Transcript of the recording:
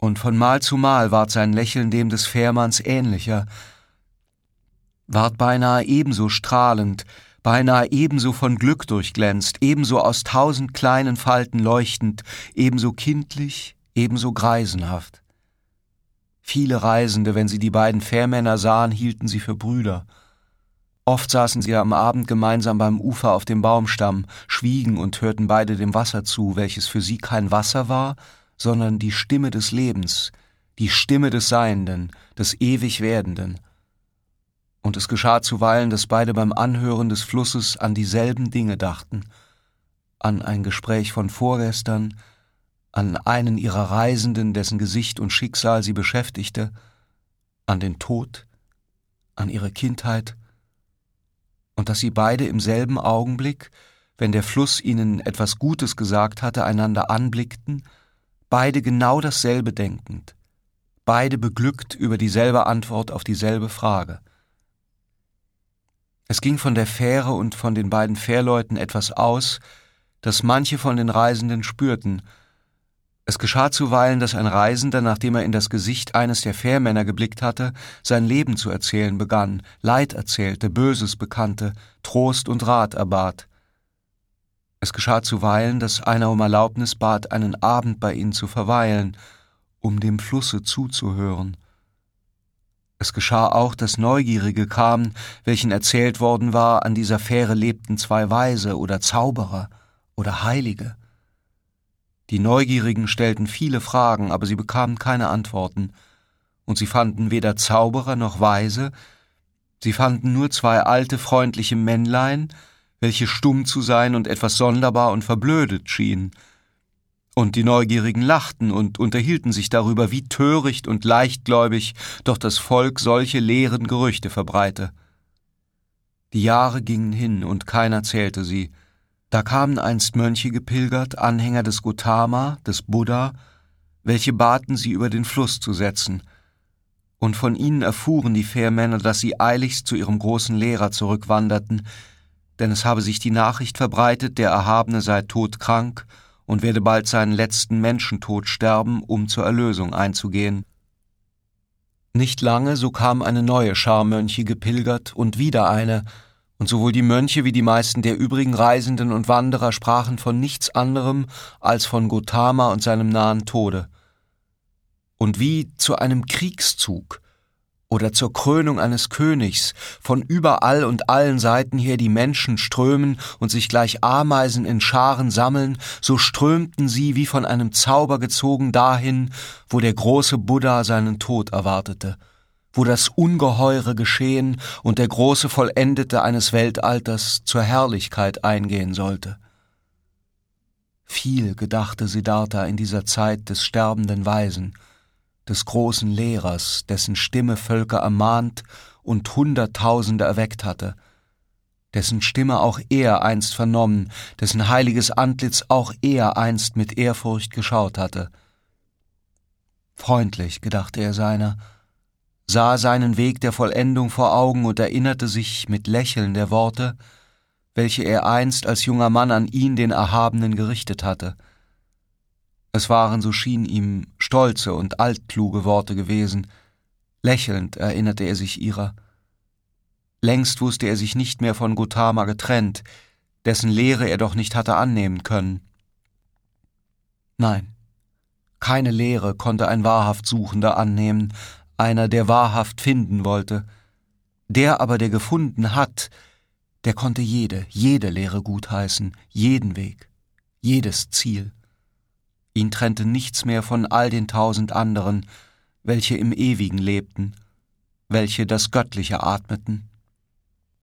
und von Mal zu Mal ward sein Lächeln dem des Fährmanns ähnlicher, ward beinahe ebenso strahlend, beinahe ebenso von Glück durchglänzt, ebenso aus 1000 kleinen Falten leuchtend, ebenso kindlich, ebenso greisenhaft. Viele Reisende, wenn sie die beiden Fährmänner sahen, hielten sie für Brüder. Oft saßen sie am Abend gemeinsam beim Ufer auf dem Baumstamm, schwiegen und hörten beide dem Wasser zu, welches für sie kein Wasser war, sondern die Stimme des Lebens, die Stimme des Seienden, des ewig Werdenden. Und es geschah zuweilen, dass beide beim Anhören des Flusses an dieselben Dinge dachten, an ein Gespräch von vorgestern, an einen ihrer Reisenden, dessen Gesicht und Schicksal sie beschäftigte, an den Tod, an ihre Kindheit, und dass sie beide im selben Augenblick, wenn der Fluss ihnen etwas Gutes gesagt hatte, einander anblickten, beide genau dasselbe denkend, beide beglückt über dieselbe Antwort auf dieselbe Frage. Es ging von der Fähre und von den beiden Fährleuten etwas aus, das manche von den Reisenden spürten. Es geschah zuweilen, dass ein Reisender, nachdem er in das Gesicht eines der Fährmänner geblickt hatte, sein Leben zu erzählen begann, Leid erzählte, Böses bekannte, Trost und Rat erbat. Es geschah zuweilen, dass einer um Erlaubnis bat, einen Abend bei ihnen zu verweilen, um dem Flusse zuzuhören. Es geschah auch, dass Neugierige kamen, welchen erzählt worden war, an dieser Fähre lebten 2 Weise oder Zauberer oder Heilige. Die Neugierigen stellten viele Fragen, aber sie bekamen keine Antworten, und sie fanden weder Zauberer noch Weise, sie fanden nur 2 alte, freundliche Männlein, welche stumm zu sein und etwas sonderbar und verblödet schienen. Und die Neugierigen lachten und unterhielten sich darüber, wie töricht und leichtgläubig doch das Volk solche leeren Gerüchte verbreite. Die Jahre gingen hin, und keiner zählte sie. Da kamen einst Mönche gepilgert, Anhänger des Gotama, des Buddha, welche baten, sie über den Fluss zu setzen. Und von ihnen erfuhren die Fährmänner, dass sie eiligst zu ihrem großen Lehrer zurückwanderten, denn es habe sich die Nachricht verbreitet, der Erhabene sei todkrank und werde bald seinen letzten Menschentod sterben, um zur Erlösung einzugehen. Nicht lange, so kam eine neue Schar Mönche gepilgert und wieder eine, und sowohl die Mönche wie die meisten der übrigen Reisenden und Wanderer sprachen von nichts anderem als von Gotama und seinem nahen Tode. Und wie zu einem Kriegszug oder zur Krönung eines Königs von überall und allen Seiten her die Menschen strömen und sich gleich Ameisen in Scharen sammeln, so strömten sie wie von einem Zauber gezogen dahin, wo der große Buddha seinen Tod erwartete, wo das ungeheure Geschehen und der große Vollendete eines Weltalters zur Herrlichkeit eingehen sollte. Viel gedachte Siddhartha in dieser Zeit des sterbenden Weisen, des großen Lehrers, dessen Stimme Völker ermahnt und Hunderttausende erweckt hatte, dessen Stimme auch er einst vernommen, dessen heiliges Antlitz auch er einst mit Ehrfurcht geschaut hatte. Freundlich gedachte er seiner, sah seinen Weg der Vollendung vor Augen und erinnerte sich mit Lächeln der Worte, welche er einst als junger Mann an ihn, den Erhabenen, gerichtet hatte. Es waren, so schien ihm, stolze und altkluge Worte gewesen. Lächelnd erinnerte er sich ihrer. Längst wusste er sich nicht mehr von Gotama getrennt, dessen Lehre er doch nicht hatte annehmen können. Nein, keine Lehre konnte ein wahrhaft Suchender annehmen, einer, der wahrhaft finden wollte. Der aber, der gefunden hat, der konnte jede Lehre gutheißen, jeden Weg, jedes Ziel. Ihn trennte nichts mehr von all den 1000 anderen, welche im Ewigen lebten, welche das Göttliche atmeten.